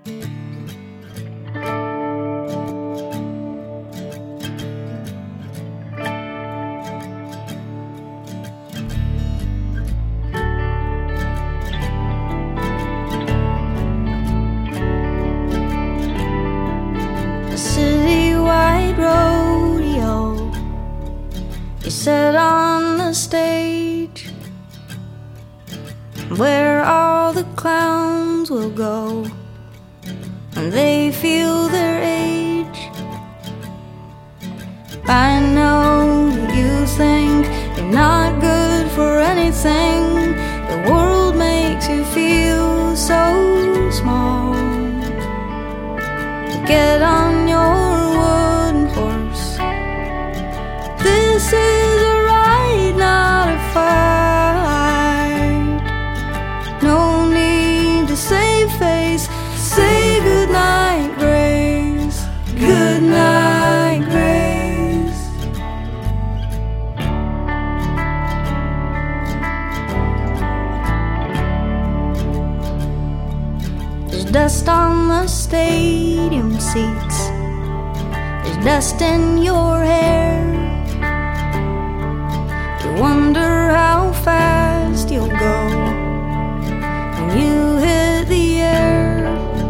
Citywide rodeo, you sit on the stage where all the clowns will go when they feel their age. I know you think you're not good for anything. The world makes you feel so small. Get on your wooden horse. This is a ride, not a fight. No need to save face. Say goodnight, Grace. Goodnight, Grace. There's dust on the stadium seats. There's dust in your hair. You wonder how fast you'll go when you hit the air.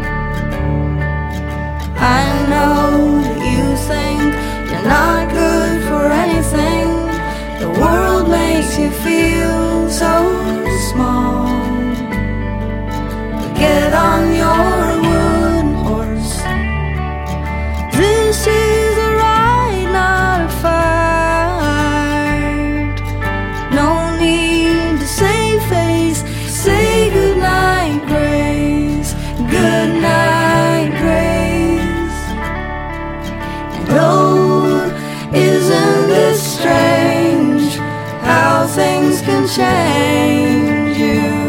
I know that you think you're not good for anything. The world makes you feel so small. Get on your wooden horse. This is a ride, not a fight. No need to save face. Say goodnight, Grace. Goodnight, Grace. And oh, isn't it strange how things can change you?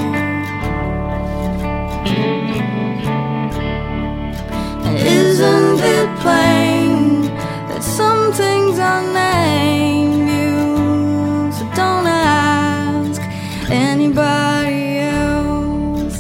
Isn't it plain that some things unnamed you? So don't ask anybody else.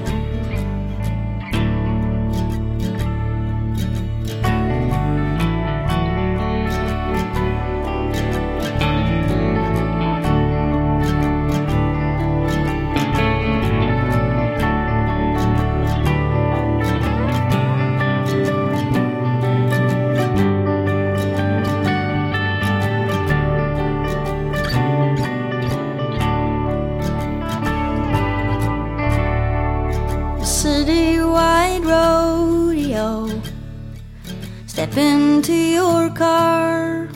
Citywide rodeo. Step into your car.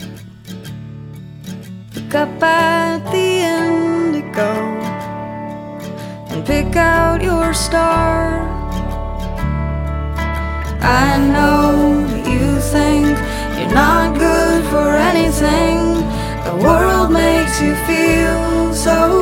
Look up at the indigo and pick out your star. I know that you think you're not good for anything. The world makes you feel so